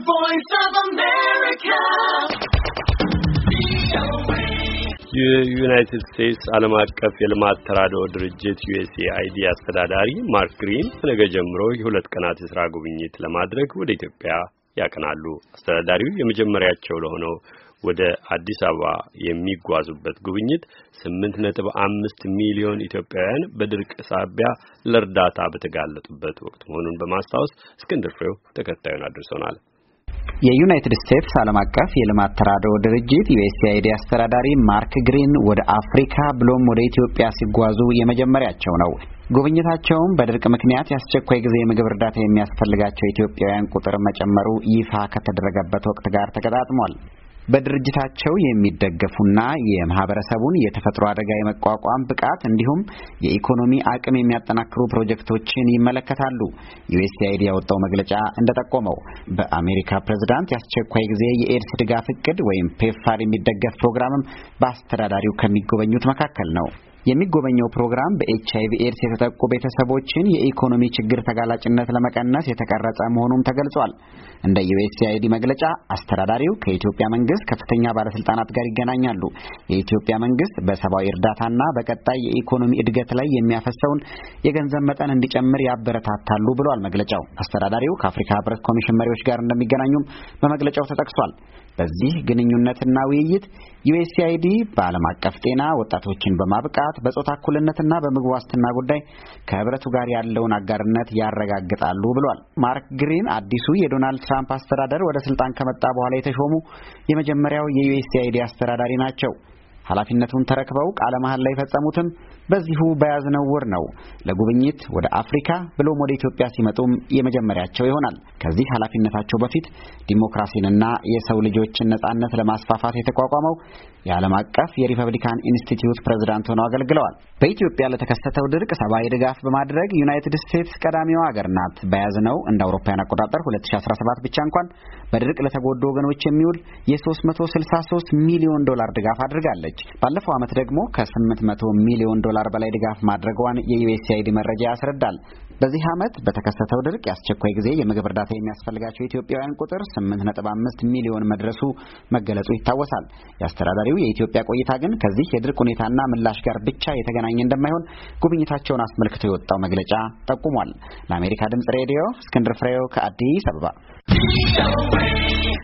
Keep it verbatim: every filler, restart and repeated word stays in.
voice of America. የዩናይትድ ስቴትስ ዓለም አቀፍ የልማት ተራድኦ ድርጅት ዩ ኤስ ኤ አይ ዲ አስተዳዳሪ ማርክ ግሪን ነገ ጀምሮ የሁለት ቀናት የሥራ ጉብኝት ለማድረግ ወደ ኢትዮጵያ ያቀናሉ። አስተዳዳሪው የመጀመሪያቸው ለሆነው ወደ አዲስ አበባ የሚጓዙበት ጉብኝት ስምንት ነጥብ አምስት ሚሊዮን ኢትዮጵያውያን በድርቅ ሳቢያ ለእርዳታ በተጋለጡበት ወቅት መሆኑን በማስታወስ እስክንድር ፍሬው ተከታዩን አድርሶናል። የዩናይትድ ስቴትስ ዓለም አቀፍ የልማት ተራድኦ ድርጅት ዩ ኤስ ኤ አይ ዲ አስተዳዳሪ ማርክ ግሪን ወደ አፍሪካ ብሎም ወደ ኢትዮጵያ ሲጓዙ የመጀመሪያቸው ነው። ጉብኝታቸውም በድርቅ ምክንያት የአስቸኳይ ጊዜ የምግብ እርዳታ የሚያስፈልጋቸው ኢትዮጵያውያን ቁጥር መጨመሩ ይፋ ከተደረገበት ወቅት ጋር ተገጣጥሟል። በድርጅታቸው የሚደገፉና የማህበረሰቡን የተፈጥሮ አደጋ የመቋቋም ብቃት እንዲሁም የኢኮኖሚ አቅም የሚያጠናክሩ ፕሮጀክቶችን ይመለከታሉ። ዩ ኤስ ኤ አይ ዲ ያወጣው መግለጫ እንደጠቆመው በአሜሪካ ፕሬዝዳንት የአስቸኳይ ጊዜ የኤድስ ድጋፍ እቅድ ወይም ፔፕፋር የሚደገፍ ፕሮግራምም በአስተዳዳሪው ከሚጎበኙት መካከል ነው። የሚጎበኘው ፕሮግራም በኤች አይ ቪ ኤድስ የተጠቁ ቤተሰቦችን የኢኮኖሚ ችግር ተጋላጭነት ለመቀነስ የተቀረጸ መሆኑም ተገልጿል። እንደ ዩ ኤስ ኤ አይ ዲ መግለጫ አስተዳዳሪው ከኢትዮጵያ መንግስት ከፍተኛ ባለስልጣናት ጋር ይገናኛሉ። የኢትዮጵያ መንግስት በሰብአዊ እርዳታና በቀጣይ የኢኮኖሚ እድገት ላይ የሚያፈሰውን የገንዘብ መጠን እንዲጨምር ያበረታታሉ ብሏል መግለጫው። አስተዳዳሪው ከአፍሪካ ህብረት ኮሚሽን መሪዎች ጋር እንደሚገናኙም በመግለጫው ተጠቅሷል። በዚህ ግንኙነትና ውይይት ዩ ኤስ ኤ አይ ዲ በዓለም አቀፍ ጤና፣ ወጣቶችን በማብቃት በጾታ እኩልነትና በምግብ ዋስትና ጉዳይ ከህብረቱ ጋር ያለውን አጋርነት ያረጋግጣሉ ብሏል። ማርክ ግሪን አዲሱ የዶናልድ ትራምፕ አስተዳደር ወደ ስልጣን ከመጣ በኋላ የተሾሙ የመጀመሪያው የዩ ኤስ ኤ አይ ዲ አስተዳዳሪ ናቸው። ኃላፊነቱን ተረክበው ቃለ መሐላ ላይ የፈጸሙትም በዚሁ በያዝነው ወር ነው። ለጉብኝት ወደ አፍሪካ ብሎም ወደ ኢትዮጵያ ሲመጡም የመጀመሪያቸው ይሆናል። ከዚህ ኃላፊነታቸው በፊት ዲሞክራሲንና የሰው ልጆችን ነጻነት ለማስፋፋት የተቋቋመው የዓለም አቀፍ የሪፐብሊካን ኢንስቲትዩት ፕሬዝዳንት ሆነው አገልግለዋል። በኢትዮጵያ ለተከሰተው ድርቅ ሰብአዊ ድጋፍ በማድረግ ዩናይትድ ስቴትስ ቀዳሚዋ ሀገር ናት። በያዝነው እንደ አውሮፓውያን አቆጣጠር ሁለት ሺህ አስራ ሰባት ብቻ እንኳን በድርቅ ለተጎዱ ወገኖች የሚውል የ3ስት መቶ ስልሳ ሶስት ሚሊዮን ዶላር ድጋፍ አድርጋለች። ባለፈው ዓመት ደግሞ ከስምንት መቶ ሚሊዮን ዶላር በላይ ድጋፍ ማድረጓን የዩ ኤስ ኤ አይ ዲ መረጃ ያስረዳል። በዚህ ዓመት በተከሰተው ድርቅ የአስቸኳይ ጊዜ የምግብ እርዳታ የሚያስፈልጋቸው ኢትዮጵያውያን ቁጥር ስምንት ነጥብ አምስት ሚሊዮን መድረሱ መገለጹ ይታወሳል። የአስተዳዳሪው የኢትዮጵያ ቆይታ ግን ከዚህ የድርቅ ሁኔታና ምላሽ ጋር ብቻ የተገናኘ እንደማይሆን ጉብኝታቸውን አስመልክቶ የወጣው መግለጫ ጠቁሟል። ለአሜሪካ ድምጽ ሬዲዮ እስክንድር ፍሬው ከአዲስ አበባ